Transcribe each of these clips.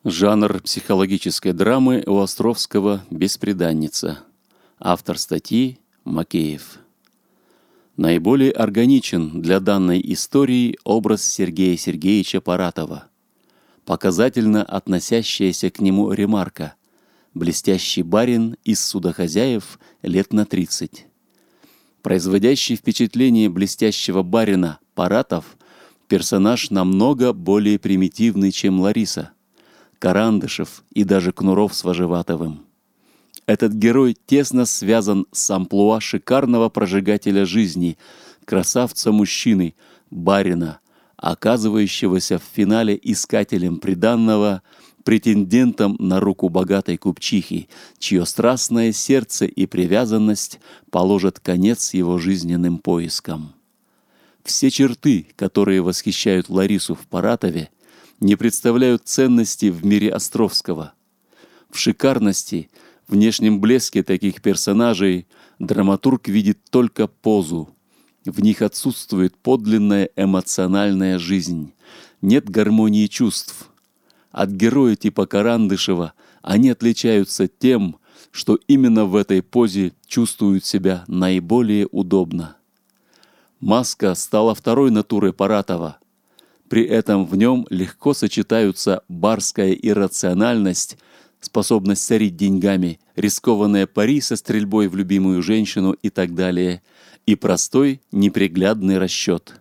Жанр психологической драмы у Островского «Бесприданница». Автор статьи Макеев. Наиболее органичен для данной истории образ Сергея Сергеевича Паратова. Показательно относящаяся к нему ремарка: блестящий барин из судохозяев лет на 30. Производящий впечатление блестящего барина Паратов – персонаж намного более примитивный, чем Лариса, Карандышев и даже Кнуров с Вожеватовым. Этот герой тесно связан с амплуа шикарного прожигателя жизни, красавца-мужчины, барина, оказывающегося в финале искателем приданного, претендентом на руку богатой купчихи, чье страстное сердце и привязанность положат конец его жизненным поискам. Все черты, которые восхищают Ларису в Паратове, не представляют ценности в мире Островского. В шикарности, внешнем блеске таких персонажей драматург видит только позу. В них отсутствует подлинная эмоциональная жизнь, нет гармонии чувств. От героя типа Карандышева они отличаются тем, что именно в этой позе чувствуют себя наиболее удобно. Маска стала второй натурой Паратова. При этом в нем легко сочетаются барская иррациональность, способность царить деньгами, рискованная пари со стрельбой в любимую женщину и так далее, и простой, неприглядный расчет.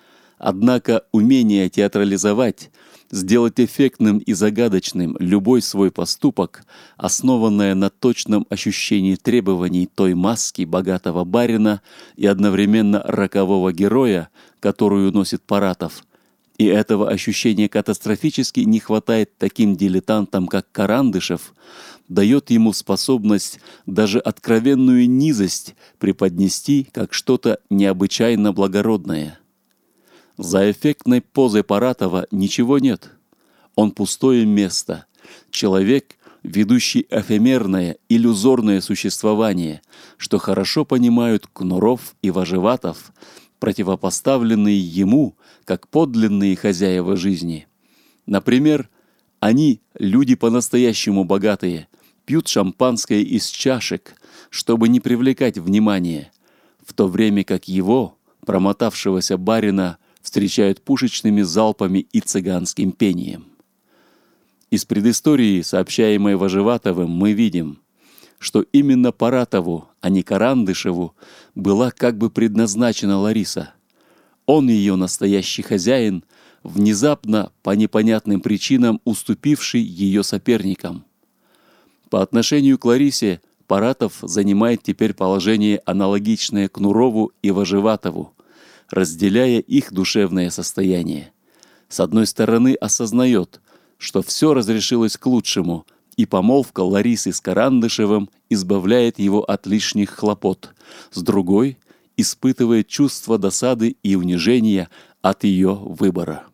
Однако умение театрализовать, сделать эффектным и загадочным любой свой поступок, основанное на точном ощущении требований той маски богатого барина и одновременно рокового героя, которую носит Паратов, и этого ощущения катастрофически не хватает таким дилетантам, как Карандышев, дает ему способность даже откровенную низость преподнести как что-то необычайно благородное. За эффектной позой Паратова ничего нет. Он пустое место, человек, ведущий эфемерное, иллюзорное существование, что хорошо понимают Кнуров и Вожеватов, противопоставленные ему как подлинные хозяева жизни. Например, они, люди по-настоящему богатые, пьют шампанское из чашек, чтобы не привлекать внимания, в то время как его, промотавшегося барина, встречают пушечными залпами и цыганским пением. Из предыстории, сообщаемой Вожеватовым, мы видим, что именно Паратову, а не Карандышеву, была как бы предназначена Лариса. Он ее настоящий хозяин, внезапно, по непонятным причинам, уступивший ее соперникам. По отношению к Ларисе Паратов занимает теперь положение, аналогичное Кнурову и Вожеватову, разделяя их душевное состояние. С одной стороны, осознает, что все разрешилось к лучшему, и помолвка Ларисы с Карандышевым избавляет его от лишних хлопот. С другой, испытывает чувство досады и унижения от ее выбора.